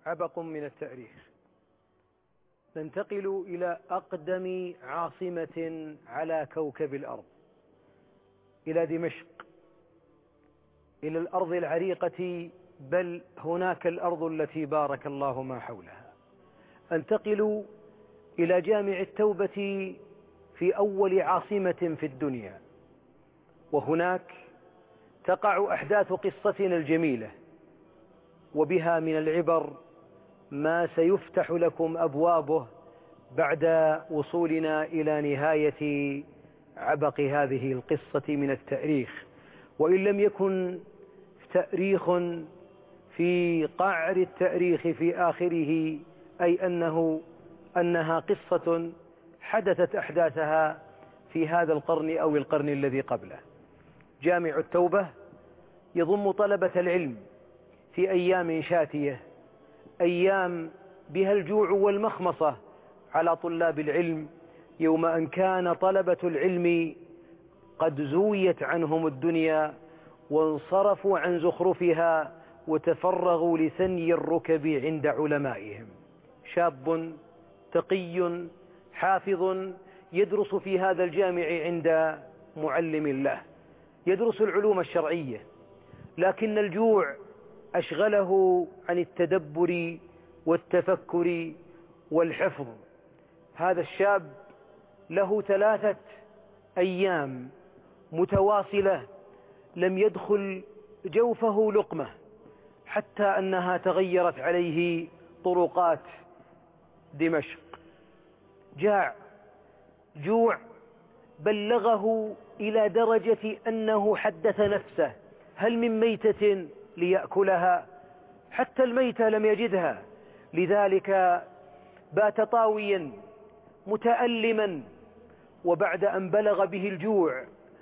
عبق من التاريخ. ننتقل إلى أقدم عاصمة على كوكب الأرض، إلى دمشق، إلى الأرض العريقة، بل هناك الأرض التي بارك الله ما حولها. أنتقل إلى جامع التوبة في أول عاصمة في الدنيا، وهناك تقع أحداث قصتنا الجميلة، وبها من العبر ما سيفتح لكم أبوابه بعد وصولنا إلى نهاية عبق هذه القصة من التاريخ. وإن لم يكن تاريخ في قعر التاريخ في آخره، أي أنها قصة حدثت أحداثها في هذا القرن أو القرن الذي قبله. جامع التوبة يضم طلبة العلم في أيام شاتية، أيام بها الجوع والمخمصة على طلاب العلم، يوم أن كان طلبة العلم قد زويت عنهم الدنيا وانصرفوا عن زخرفها وتفرغوا لثني الركب عند علمائهم. شاب تقي حافظ يدرس في هذا الجامع عند معلم له، يدرس العلوم الشرعية، لكن الجوع أشغله عن التدبر والتفكر والحفظ. هذا الشاب له 3 أيام متواصلة لم يدخل جوفه لقمة، حتى أنها تغيرت عليه طرقات دمشق. جوع بلغه إلى درجة أنه حدث نفسه: هل من ميتة ليأكلها؟ حتى الميتة لم يجدها، لذلك بات طاويا متألما. وبعد أن بلغ به الجوع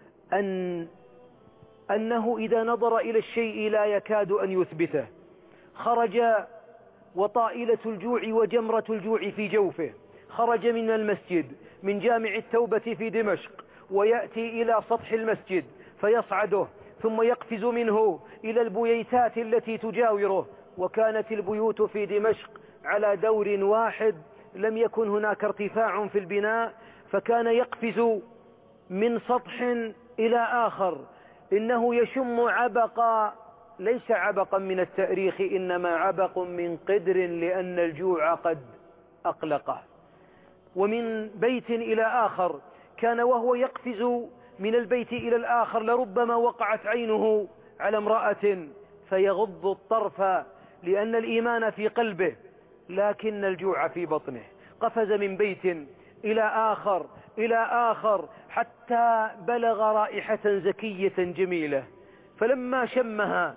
أنه إذا نظر إلى الشيء لا يكاد أن يثبته، خرج وطائلة الجوع وجمرة الجوع في جوفه، خرج من المسجد من جامع التوبة في دمشق ويأتي إلى سطح المسجد فيصعده، ثم يقفز منه إلى البييتات التي تجاوره. وكانت البيوت في دمشق على دور واحد، لم يكن هناك ارتفاع في البناء، فكان يقفز من سطح إلى آخر. إنه يشم عبقا، ليس عبقا من التاريخ، إنما عبق من قدر، لأن الجوع قد أقلقه. ومن بيت إلى آخر كان وهو يقفز من البيت إلى الآخر لربما وقعت عينه على امرأة فيغض الطرف، لأن الإيمان في قلبه لكن الجوع في بطنه. قفز من بيت إلى آخر إلى آخر حتى بلغ رائحة زكية جميلة، فلما شمها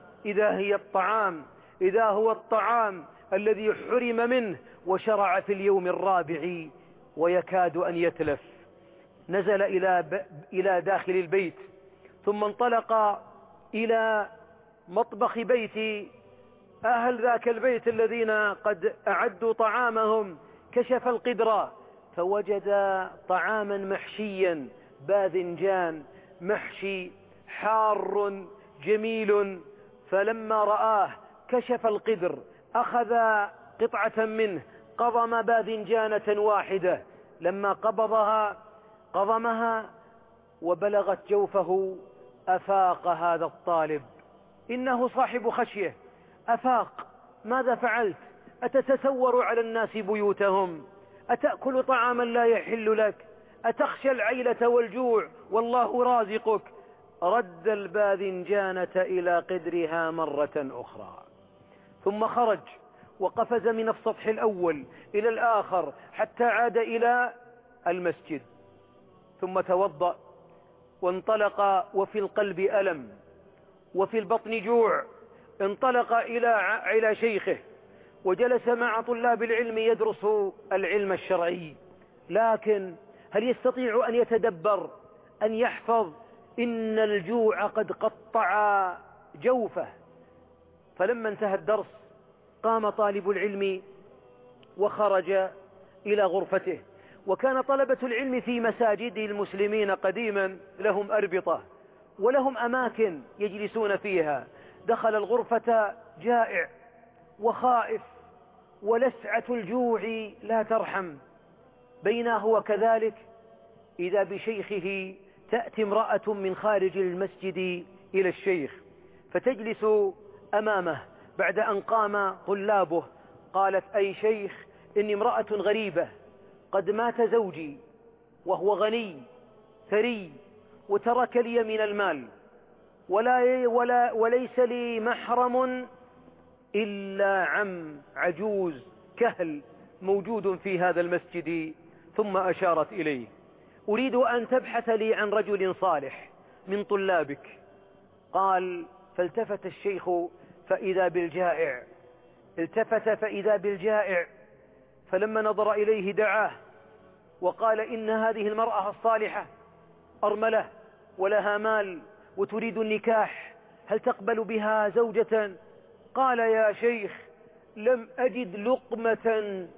إذا هو الطعام الذي حرم منه، وشرع في اليوم الرابع ويكاد أن يتلف. نزل إلى داخل البيت، ثم انطلق إلى مطبخ بيت أهل ذاك البيت الذين قد أعدوا طعامهم. كشف القدر فوجد طعاما محشيا، باذنجان محشي حار جميل. فلما رآه كشف القدر، أخذ قطعة منه، قضم باذنجانة واحدة، لما قضمها وبلغت جوفه أفاق هذا الطالب. إنه صاحب خشية، أفاق: ماذا فعلت؟ أتتسور على الناس بيوتهم؟ أتأكل طعاما لا يحل لك؟ أتخشى العيلة والجوع والله رازقك؟ رد الباذنجانة إلى قدرها مرة أخرى، ثم خرج وقفز من السطح الأول إلى الآخر حتى عاد إلى المسجد، ثم توضأ وانطلق وفي القلب ألم وفي البطن جوع. انطلق إلى شيخه وجلس مع طلاب العلم يدرس العلم الشرعي، لكن هل يستطيع أن يتدبر، أن يحفظ؟ إن الجوع قد قطع جوفه. فلما انتهى الدرس قام طالب العلم وخرج إلى غرفته. وكان طلبة العلم في مساجد المسلمين قديما لهم أربطة ولهم أماكن يجلسون فيها. دخل الغرفة جائع وخائف ولسعة الجوع لا ترحم. بينا هو كذلك إذا بشيخه تأتي امرأة من خارج المسجد إلى الشيخ فتجلس أمامه بعد أن قام طلابه. قالت: أي شيخ، إني امرأة غريبة، قد مات زوجي وهو غني ثري وترك لي من المال وليس لي محرم إلا عم عجوز كهل موجود في هذا المسجد. ثم أشارت إليه: أريد أن تبحث لي عن رجل صالح من طلابك. قال: فالتفت الشيخ فإذا بالجائع، التفت فإذا بالجائع، فلما نظر إليه دعاه وقال: إن هذه المرأة الصالحة أرملة ولها مال وتريد النكاح، هل تقبل بها زوجة؟ قال: يا شيخ، لم أجد لقمة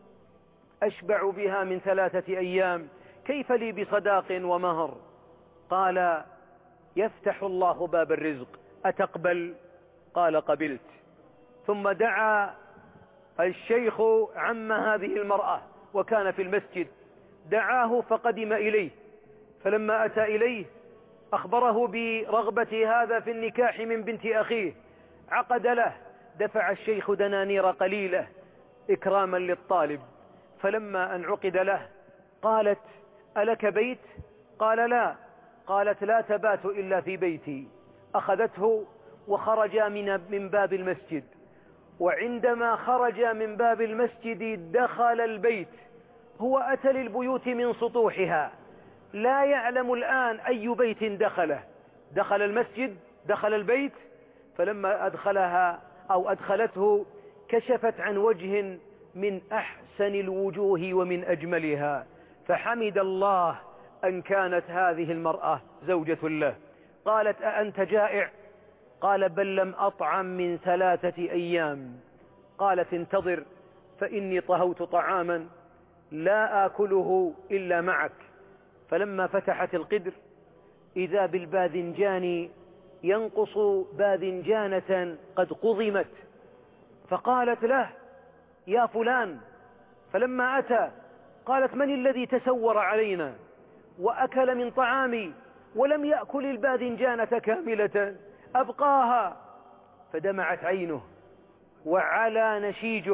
أشبع بها من 3 أيام، كيف لي بصداق ومهر؟ قال: يفتح الله باب الرزق، أتقبل؟ قال: قبلت. ثم دعا الشيخ عم هذه المرأة وكان في المسجد، دعاه فقدم إليه، فلما أتى إليه أخبره برغبة هذا في النكاح من بنت أخيه، عقد له، دفع الشيخ دنانير قليلة إكراما للطالب. فلما أن عقد له قالت: ألك بيت؟ قال: لا. قالت: لا تبات إلا في بيتي. أخذته وخرجا من باب المسجد، وعندما خرج من باب المسجد دخل البيت. هو أتى للبيوت من سطوحها، لا يعلم الآن أي بيت دخله، دخل المسجد، دخل البيت. فلما أدخلها أو أدخلته كشفت عن وجه من أحسن الوجوه ومن أجملها، فحمد الله أن كانت هذه المرأة زوجة له. قالت: أأنت جائع؟ قال: بل لم أطعم من 3 أيام. قالت: انتظر فإني طهوت طعاما لا آكله إلا معك. فلما فتحت القدر إذا بالباذنجان ينقص باذنجانة قد قضمت، فقالت له: يا فلان. فلما أتى قالت: من الذي تسور علينا وأكل من طعامي ولم يأكل الباذنجانة كاملة، أبقاها؟ فدمعت عينه وعلى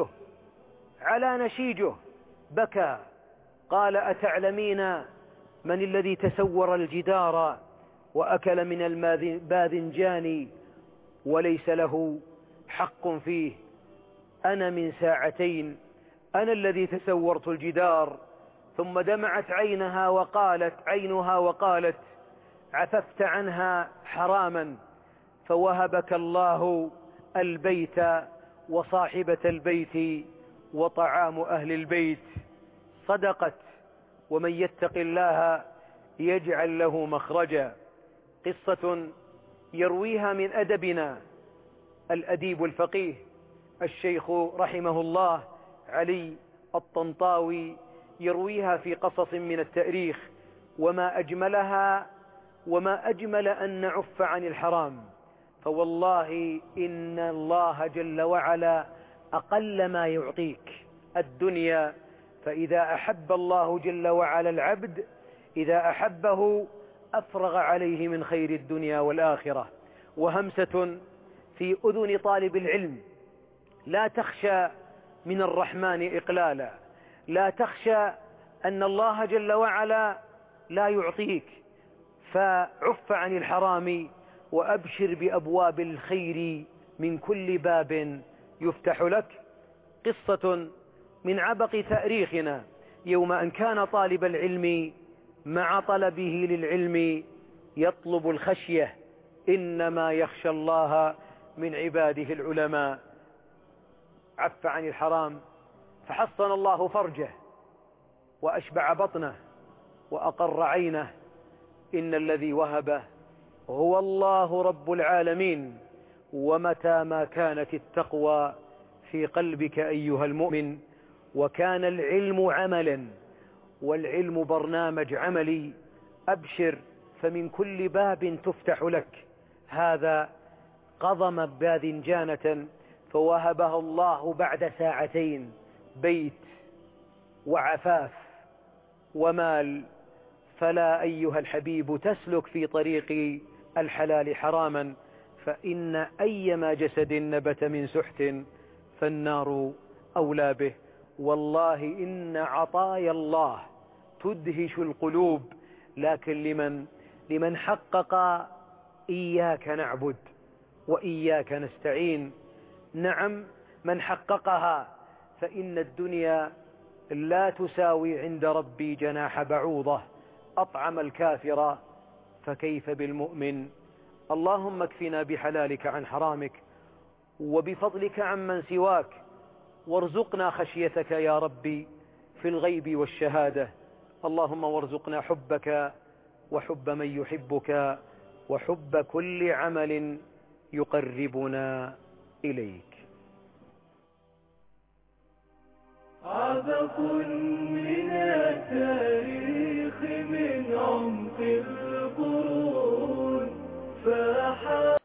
نشيجه بكى. قال: أتعلمين من الذي تسور الجدار وأكل من الباذنجان وليس له حق فيه؟ أنا من 2 ساعة، أنا الذي تسورت الجدار. ثم دمعت عينها وقالت: عففت عنها حراما، فوهبك الله البيت وصاحبة البيت وطعام أهل البيت. صدقت، ومن يتق الله يجعل له مخرجا. قصة يرويها من أدبنا الأديب الفقيه الشيخ رحمه الله علي الطنطاوي، يرويها في قصص من التاريخ، وما أجملها وما أجمل أن نعف عن الحرام. فوالله إن الله جل وعلا أقل ما يعطيك الدنيا، فإذا أحب الله جل وعلا العبد، إذا أحبه أفرغ عليه من خير الدنيا والآخرة. وهمسة في أذن طالب العلم: لا تخشى من الرحمن إقلالا، لا تخشى أن الله جل وعلا لا يعطيك، فعف عن الحرام وأبشر بأبواب الخير من كل باب يفتح لك. قصة من عبق تاريخنا: يوم أن كان طالب العلم مع طلبه للعلم يطلب الخشية، إنما يخشى الله من عباده العلماء. عف عن الحرام فحصن الله فرجه وأشبع بطنه وأقر عينه. إن الذي وهبه هو الله رب العالمين. ومتى ما كانت التقوى في قلبك أيها المؤمن، وكان العلم عملا والعلم برنامج عملي، أبشر، فمن كل باب تفتح لك. هذا قضم باذنجانة فوهبها الله بعد ساعتين بيت وعفاف ومال. فلا أيها الحبيب تسلك في طريق الحلال حراما، فإن أيما جسد نبت من سحت فالنار أولى به. والله إن عطايا الله تدهش القلوب، لكن لمن حقق إياك نعبد وإياك نستعين. نعم، من حققها فإن الدنيا لا تساوي عند ربي جناح بعوضة. أطعم الكافر فكيف بالمؤمن. اللهم اكفنا بحلالك عن حرامك وبفضلك عمن سواك، وارزقنا خشيتك يا ربي في الغيب والشهادة. اللهم وارزقنا حبك وحب من يحبك وحب كل عمل يقربنا إليك. عبق من التاريخ